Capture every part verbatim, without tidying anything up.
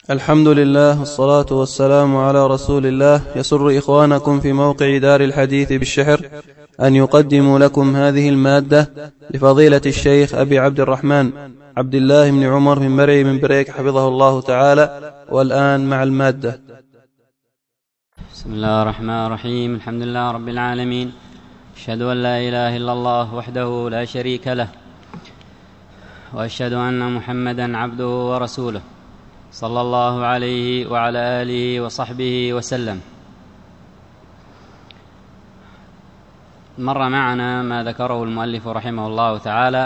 الحمد لله والصلاة والسلام على رسول الله. يسر إخوانكم في موقع دار الحديث بالشحر أن يقدموا لكم هذه المادة لفضيلة الشيخ أبي عبد الرحمن عبد الله بن عمر من مرعي من بريك حفظه الله تعالى. والآن مع المادة. بسم الله الرحمن الرحيم. الحمد لله رب العالمين، أشهد أن لا إله إلا الله وحده لا شريك له، وأشهد أن محمدا عبده ورسوله صلى الله عليه وعلى آله وصحبه وسلم. مر معنا ما ذكره المؤلف رحمه الله تعالى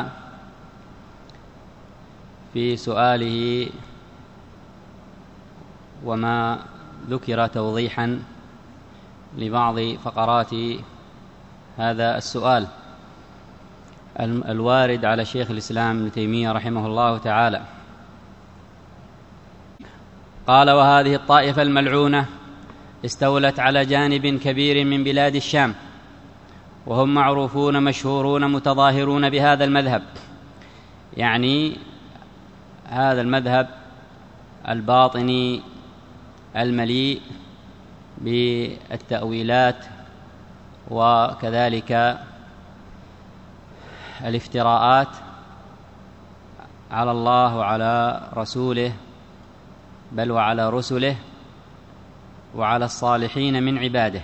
في سؤاله وما ذكر توضيحا لبعض فقرات هذا السؤال الوارد على شيخ الإسلام ابن تيمية رحمه الله تعالى. قال: وهذه الطائفة الملعونة استولت على جانب كبير من بلاد الشام، وهم معروفون مشهورون متظاهرون بهذا المذهب، يعني هذا المذهب الباطني المليء بالتأويلات وكذلك الافتراءات على الله وعلى رسوله، بل وعلى رسله وعلى الصالحين من عباده.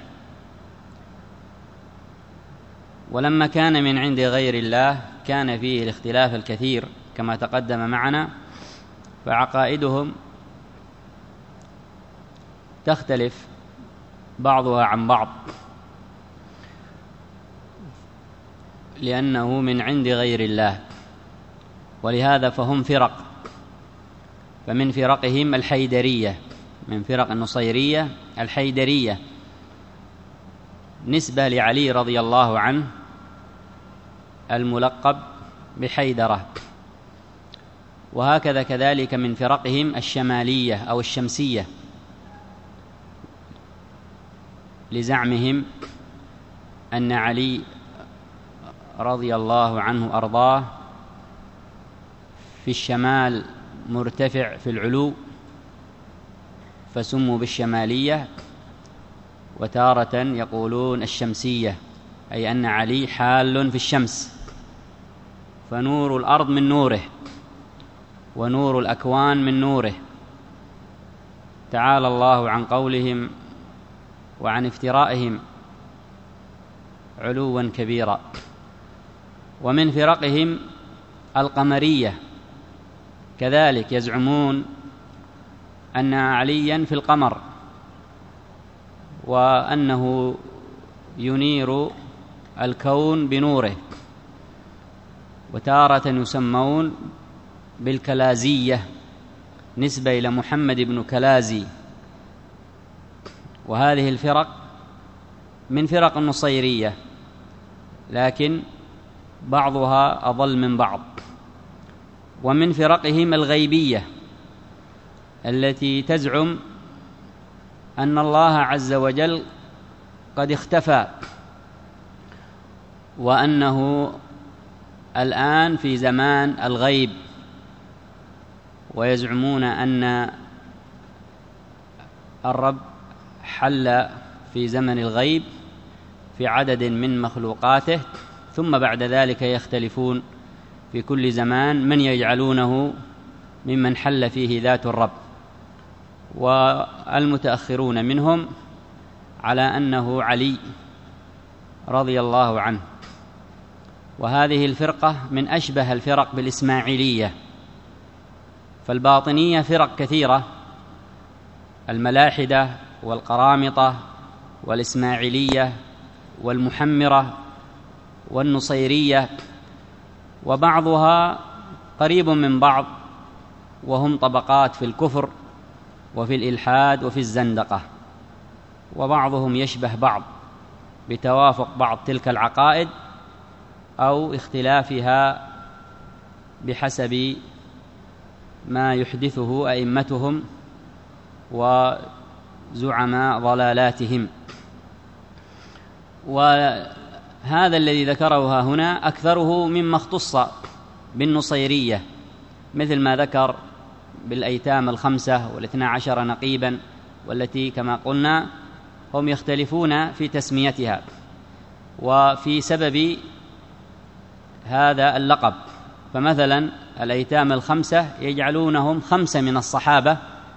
ولما كان من عند غير الله كان فيه الاختلاف الكثير كما تقدم معنا، فعقائدهم تختلف بعضها عن بعض لأنه من عند غير الله، ولهذا فهم فرق. فمن فرقهم الحيدرية، من فرق النصيرية الحيدرية نسبة لعلي رضي الله عنه الملقب بحيدرة. وهكذا كذلك من فرقهم الشمالية أو الشمسية لزعمهم أن علي رضي الله عنه أرضاه في الشمال مرتفع في العلو فسموا بالشمالية، وتارة يقولون الشمسية، أي أن علي حال في الشمس، فنور الأرض من نوره ونور الأكوان من نوره. تعالى الله عن قولهم وعن افترائهم علوا كبيرا. ومن فرقهم القمرية كذلك يزعمون أن عليا في القمر، وأنه ينير الكون بنوره. وتارة يسمون بالكلازية نسبة إلى محمد بن كلازي. وهذه الفرق من فرق النصيرية، لكن بعضها أضل من بعض. ومن فرقهم الغيبية التي تزعم أن الله عز وجل قد اختفى، وأنه الآن في زمان الغيب، ويزعمون أن الرب حل في زمن الغيب في عدد من مخلوقاته، ثم بعد ذلك يختلفون في كل زمان من يجعلونه ممن حل فيه ذات الرب. والمتأخرون منهم على أنه علي رضي الله عنه. وهذه الفرقة من أشبه الفرق بالإسماعيلية. فالباطنية فرق كثيرة، الملاحدة والقرامطة والإسماعيلية والمحمرة والنصيرية، وبعضها قريب من بعض، وهم طبقات في الكفر وفي الإلحاد وفي الزندقة. وبعضهم يشبه بعض بتوافق بعض تلك العقائد أو اختلافها بحسب ما يحدثه أئمتهم وزعماء ضلالاتهم. وهذا الذي ذكره هنا أكثره مما اختص بالنصيرية، مثل ما ذكر بالأيتام الخمسة والاثنى عشر نقيبا، والتي كما قلنا هم يختلفون في تسميتها وفي سبب هذا اللقب. فمثلا الأيتام الخمسة يجعلونهم خمسة من الصحابة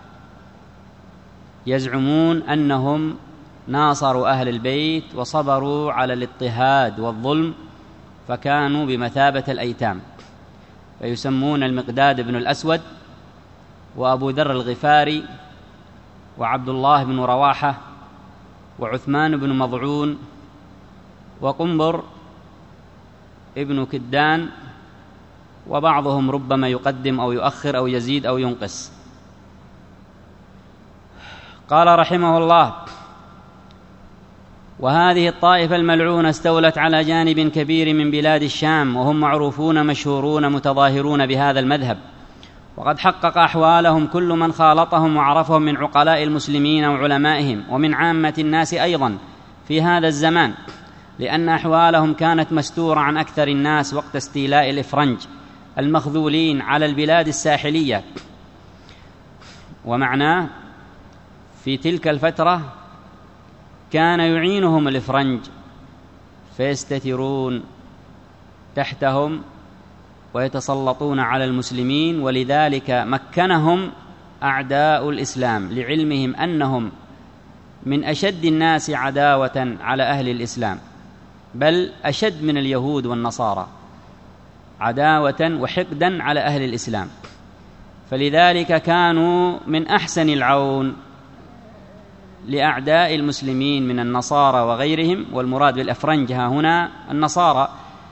يزعمون أنهم ناصروا أهل البيت وصبروا على الاضطهاد والظلم، فكانوا بمثابة الأيتام، فيسمون المقداد بن الأسود وأبو ذر الغفاري وعبد الله بن رواحة وعثمان بن مضعون وقنبر ابن كدان، وبعضهم ربما يقدم أو يؤخر أو يزيد أو ينقص. قال رحمه الله: وهذه الطائفة الملعونة استولت على جانب كبير من بلاد الشام، وهم معروفون مشهورون متظاهرون بهذا المذهب، وقد حقق أحوالهم كل من خالطهم وعرفهم من عقلاء المسلمين وعلمائهم ومن عامة الناس أيضا في هذا الزمان، لأن أحوالهم كانت مستورة عن أكثر الناس وقت استيلاء الإفرنج المخذولين على البلاد الساحلية. ومعناه في تلك الفترة كان يعينهم الإفرنج فيستترون تحتهم ويتسلطون على المسلمين، ولذلك مكنهم أعداء الإسلام لعلمهم أنهم من أشد الناس عداوة على أهل الإسلام، بل أشد من اليهود والنصارى عداوة وحقدا على أهل الإسلام. فلذلك كانوا من أحسن العون لأعداء المسلمين من النصارى وغيرهم، والمراد بالأفرنج ها هنا النصارى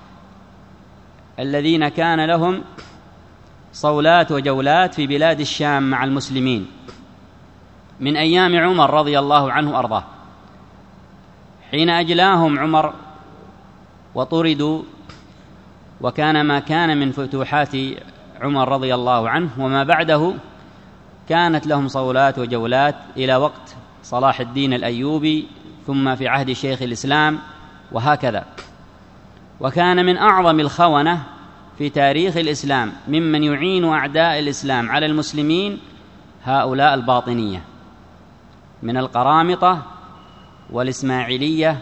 الذين كان لهم صولات وجولات في بلاد الشام مع المسلمين من أيام عمر رضي الله عنه وأرضاه، حين أجلاهم عمر وطردوا، وكان ما كان من فتوحات عمر رضي الله عنه وما بعده كانت لهم صولات وجولات إلى وقت صلاح الدين الأيوبي، ثم في عهد شيخ الإسلام، وهكذا. وكان من أعظم الخونة في تاريخ الإسلام ممن يعين أعداء الإسلام على المسلمين هؤلاء الباطنية من القرامطة والإسماعيلية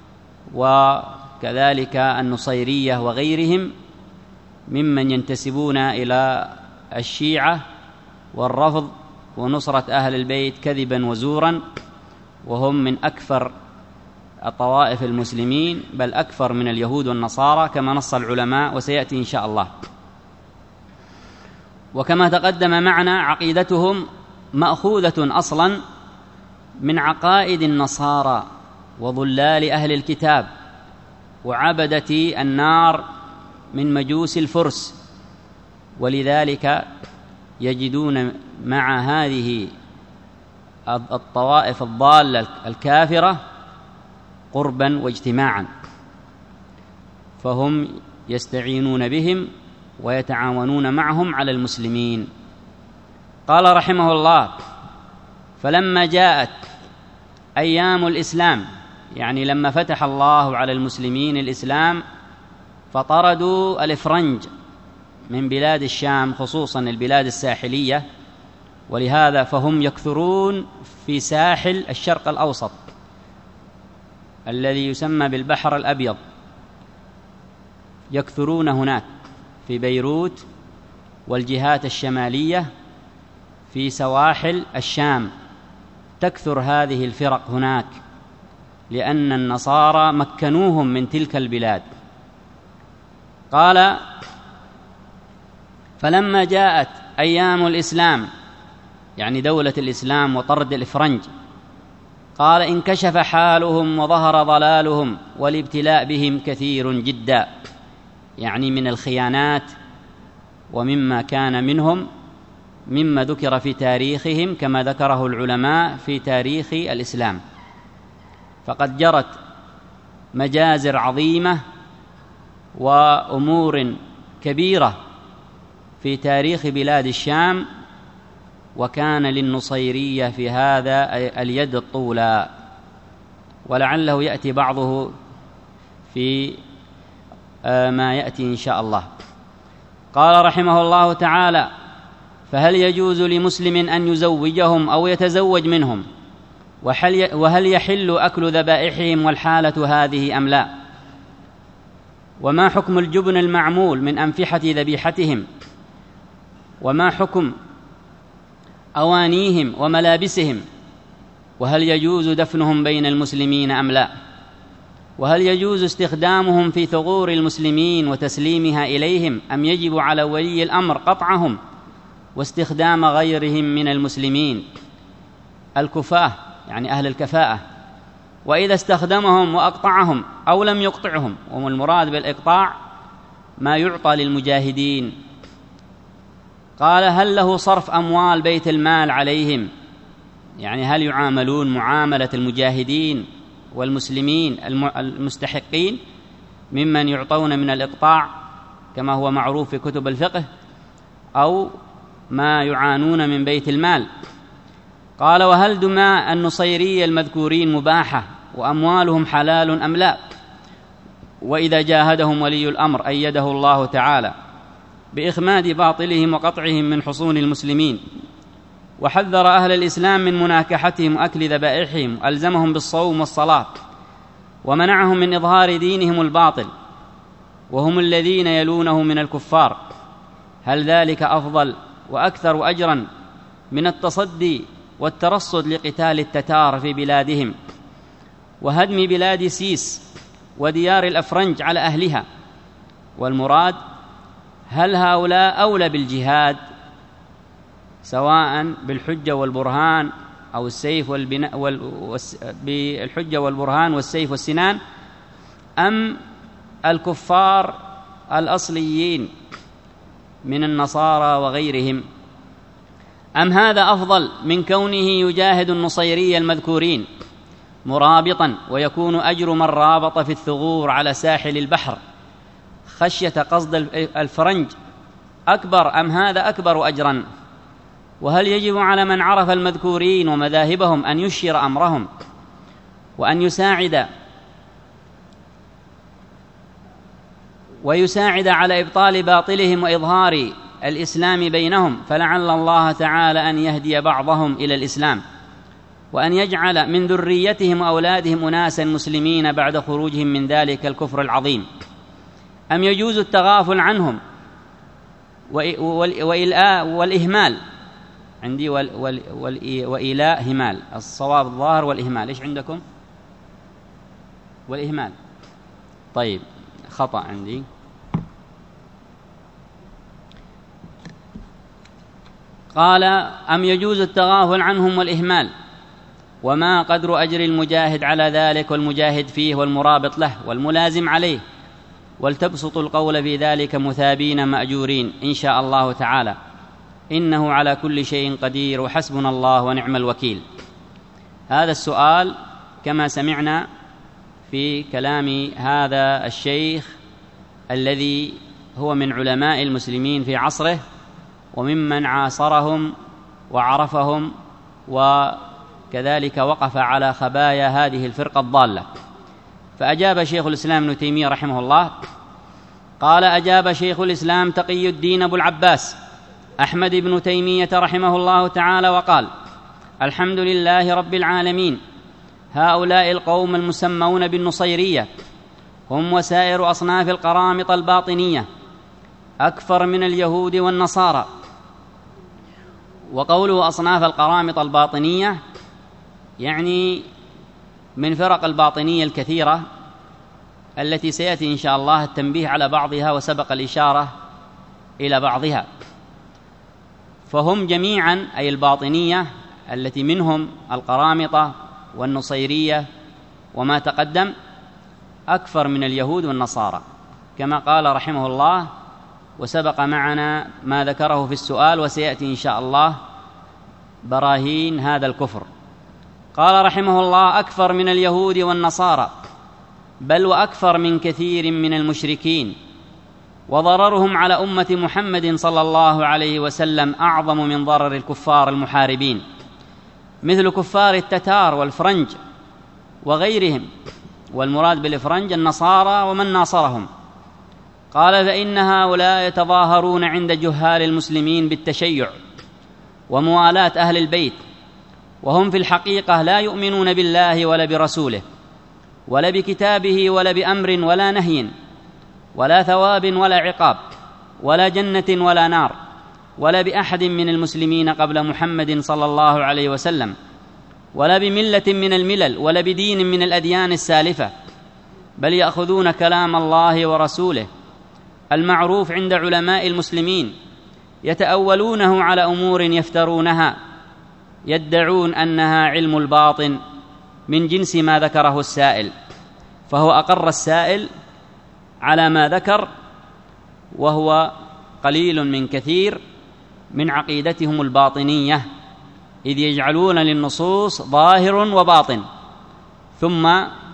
وكذلك النصيرية وغيرهم ممن ينتسبون إلى الشيعة والرفض ونصرة أهل البيت كذبا وزورا، وهم من أكثر الطوائف المسلمين، بل أكثر من اليهود والنصارى كما نص العلماء وسيأتي إن شاء الله. وكما تقدم معنا عقيدتهم مأخوذة أصلا من عقائد النصارى وضلال أهل الكتاب وعبدة النار من مجوس الفرس، ولذلك يجدون مع هذه الطوائف الضالة الكافرة قربا واجتماعا، فهم يستعينون بهم ويتعاونون معهم على المسلمين. قال رحمه الله: فلما جاءت أيام الإسلام، يعني لما فتح الله على المسلمين الإسلام، فطردوا الإفرنج من بلاد الشام خصوصا البلاد الساحلية، ولهذا فهم يكثرون في ساحل الشرق الأوسط الذي يسمى بالبحر الأبيض، يكثرون هناك في بيروت والجهات الشمالية في سواحل الشام، تكثر هذه الفرق هناك لأن النصارى مكنوهم من تلك البلاد. قال: فلما جاءت أيام الإسلام، يعني دولة الإسلام وطرد الإفرنج، قال: انكشف حالهم وظهر ضلالهم والابتلاء بهم كثير جدا، يعني من الخيانات ومما كان منهم مما ذكر في تاريخهم كما ذكره العلماء في تاريخ الإسلام. فقد جرت مجازر عظيمة وأمور كبيرة في تاريخ بلاد الشام، وكان للنصيرية في هذا اليد الطولى، ولعله يأتي بعضه في ما يأتي إن شاء الله. قال رحمه الله تعالى: فهل يجوز لمسلم أن يزوجهم أو يتزوج منهم؟ وهل يحل أكل ذبائحهم والحالة هذه أم لا؟ وما حكم الجبن المعمول من أنفحة ذبيحتهم؟ وما حكم أوانيهم وملابسهم؟ وهل يجوز دفنهم بين المسلمين أم لا؟ وهل يجوز استخدامهم في ثغور المسلمين وتسليمها إليهم أم يجب على ولي الأمر قطعهم واستخدام غيرهم من المسلمين الكفاة، يعني أهل الكفاءة؟ وإذا استخدمهم وأقطعهم أو لم يقطعهم، والمراد بالإقطاع ما يعطى للمجاهدين، قال هل له صرف أموال بيت المال عليهم؟ يعني هل يعاملون معاملة المجاهدين والمسلمين المستحقين ممن يعطون من الإقطاع كما هو معروف في كتب الفقه، أو ما يعانون من بيت المال؟ قال وهل دماء النصيرية المذكورين مباحة وأموالهم حلال أم لا؟ وإذا جاهدهم ولي الأمر أيده الله تعالى بإخماد باطلهم وقطعهم من حصون المسلمين، وحذر أهل الإسلام من مناكحتهم وأكل ذبائحهم، وألزمهم بالصوم والصلاة، ومنعهم من إظهار دينهم الباطل وهم الذين يلونه من الكفار، هل ذلك أفضل وأكثر أجرا من التصدي والترصد لقتال التتار في بلادهم وهدم بلاد سيس وديار الأفرنج على أهلها؟ والمراد هل هؤلاء أولى بالجهاد سواء بالحجة والبرهان أو السيف والبناء وال... والس... بالحجة والبرهان والسيف والسنان، أم الكفار الأصليين من النصارى وغيرهم؟ أم هذا أفضل من كونه يجاهد النصيري المذكورين مرابطا ويكون أجر من رابط في الثغور على ساحل البحر خشية قصد الفرنج أكبر، أم هذا أكبر أجرا؟ وهل يجب على من عرف المذكورين ومذاهبهم أن يشير أمرهم وأن يساعد ويساعد على إبطال باطلهم وإظهار الإسلام بينهم، فلعل الله تعالى أن يهدي بعضهم إلى الإسلام وأن يجعل من ذريتهم وأولادهم أناسا مسلمين بعد خروجهم من ذلك الكفر العظيم؟ أم يجوز التغافل عنهم والإهمال؟ عندي وإيلاء همال، الصواب الظاهر والإهمال. إيش عندكم؟ والإهمال. طيب خطأ عندي. قال أم يجوز التغافل عنهم والإهمال؟ وما قدر أجر المجاهد على ذلك والمجاهد فيه والمرابط له والملازم عليه؟ ولتبسط القول في ذلك مثابين مأجورين إن شاء الله تعالى، إنه على كل شيء قدير وحسبنا الله ونعم الوكيل. هذا السؤال كما سمعنا في كلام هذا الشيخ الذي هو من علماء المسلمين في عصره وممن عاصرهم وعرفهم وكذلك وقف على خبايا هذه الفرقة الضالة. فأجاب شيخ الإسلام ابن تيمية رحمه الله قال: أجاب شيخ الإسلام تقي الدين أبو العباس أحمد بن تيمية رحمه الله تعالى وقال: الحمد لله رب العالمين. هؤلاء القوم المسمون بالنصيرية هم وسائر أصناف القرامطة الباطنية أكثر من اليهود والنصارى. وقوله أصناف القرامطة الباطنية يعني من فرق الباطنية الكثيرة التي سيأتي إن شاء الله التنبيه على بعضها وسبق الإشارة إلى بعضها. فهم جميعا أي الباطنية التي منهم القرامطة والنصيرية وما تقدم أكثر من اليهود والنصارى كما قال رحمه الله، وسبق معنا ما ذكره في السؤال وسيأتي إن شاء الله براهين هذا الكفر. قال رحمه الله: أكثر من اليهود والنصارى، بل وأكثر من كثير من المشركين، وضررهم على أمة محمد صلى الله عليه وسلم أعظم من ضرر الكفار المحاربين مثل كفار التتار والفرنج وغيرهم، والمراد بالفرنج النصارى ومن ناصرهم. قال: فإن هؤلاء يتظاهرون عند جهال المسلمين بالتشيع وموالاة أهل البيت، وهم في الحقيقة لا يؤمنون بالله ولا برسوله ولا بكتابه ولا بأمر ولا نهي ولا ثواب ولا عقاب ولا جنة ولا نار ولا بأحد من المسلمين قبل محمد صلى الله عليه وسلم ولا بملة من الملل ولا بدين من الأديان السالفة، بل يأخذون كلام الله ورسوله المعروف عند علماء المسلمين يتأولونه على أمور يفترونها، يدعون أنها علم الباطن من جنس ما ذكره السائل، فهو أقر السائل على ما ذكر، وهو قليل من كثير من عقيدتهم الباطنية، إذ يجعلون للنصوص ظاهر وباطن، ثم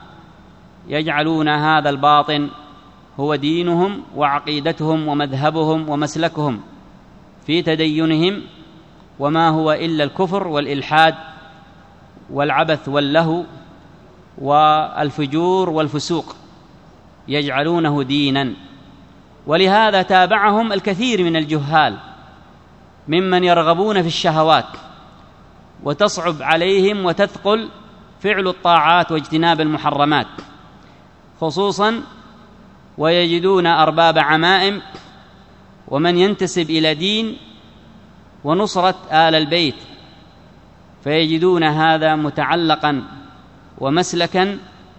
يجعلون هذا الباطن هو دينهم وعقيدتهم ومذهبهم ومسلكهم في تدينهم، وما هو إلا الكفر والإلحاد والعبث واللهو والفجور والفسوق، يجعلونه دينا. ولهذا تابعهم الكثير من الجهال ممن يرغبون في الشهوات وتصعب عليهم وتثقل فعل الطاعات واجتناب المحرمات، خصوصا ويجدون أرباب عمائم ومن ينتسب إلى دين ونصرة آل البيت، فيجدون هذا متعلقا ومسلكا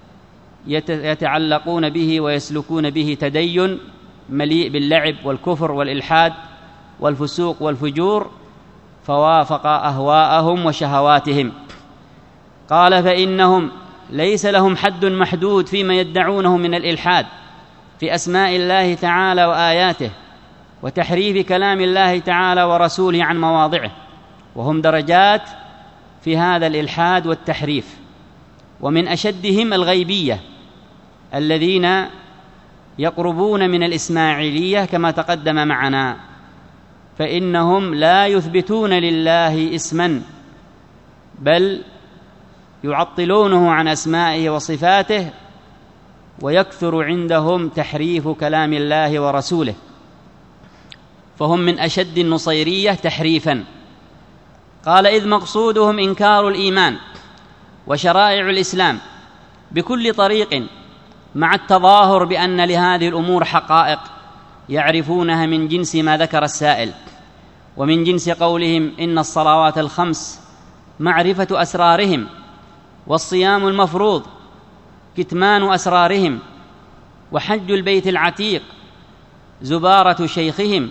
يتعلقون به ويسلكون به تدين مليء باللعب والكفر والإلحاد والفسوق والفجور، فوافق أهواءهم وشهواتهم. قال: فإنهم ليس لهم حد محدود فيما يدعونه من الإلحاد في أسماء الله تعالى وآياته وتحريف كلام الله تعالى ورسوله عن مواضعه، وهم درجات في هذا الإلحاد والتحريف. ومن أشدهم الغيبية الذين يقربون من الإسماعيلية كما تقدم معنا، فإنهم لا يثبتون لله اسما، بل يعطلونه عن أسمائه وصفاته، ويكثر عندهم تحريف كلام الله ورسوله، فهم من أشد النصيرية تحريفا. قال: إذ مقصودهم إنكار الإيمان وشرائع الإسلام بكل طريق، مع التظاهر بأن لهذه الأمور حقائق يعرفونها من جنس ما ذكر السائل، ومن جنس قولهم إن الصلوات الخمس معرفة أسرارهم، والصيام المفروض كتمان أسرارهم، وحج البيت العتيق زبارة شيخهم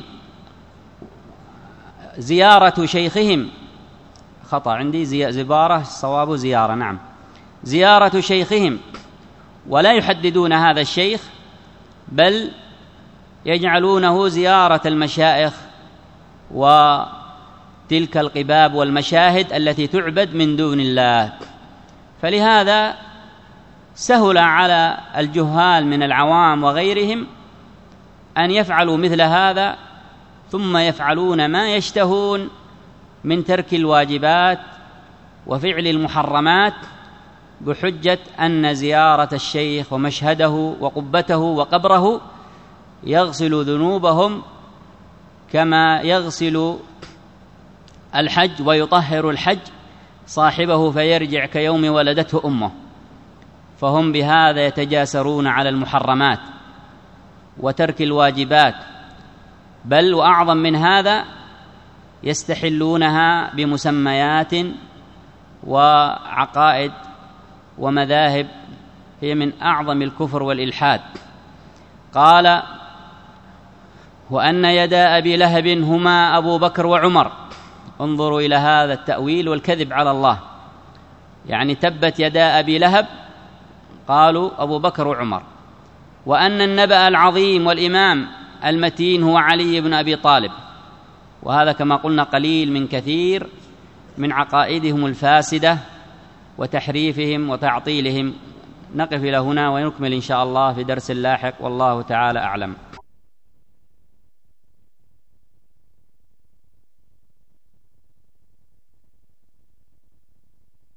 زيارة شيخهم خطأ عندي زبارة، الصواب زيارة، نعم، زيارة شيخهم، ولا يحددون هذا الشيخ، بل يجعلونه زيارة المشائخ وتلك القباب والمشاهد التي تعبد من دون الله. فلهذا سهل على الجهال من العوام وغيرهم أن يفعلوا مثل هذا، ثم يفعلون ما يشتهون من ترك الواجبات وفعل المحرمات بحجة أن زيارة الشيخ ومشهده وقبته وقبره يغسل ذنوبهم كما يغسل الحج ويطهر الحج صاحبه فيرجع كيوم ولدته أمه. فهم بهذا يتجاسرون على المحرمات وترك الواجبات، بل وأعظم من هذا يستحلونها بمسميات وعقائد ومذاهب هي من أعظم الكفر والإلحاد. قال: وأن يدا أبي لهب هما أبو بكر وعمر. انظروا إلى هذا التأويل والكذب على الله، يعني تبت يدا أبي لهب، قالوا أبو بكر وعمر. وأن النبأ العظيم والإمام المتين هو علي بن أبي طالب. وهذا كما قلنا قليل من كثير من عقائدهم الفاسدة وتحريفهم وتعطيلهم. نقف إلى هنا ونكمل إن شاء الله في درس لاحق، والله تعالى أعلم.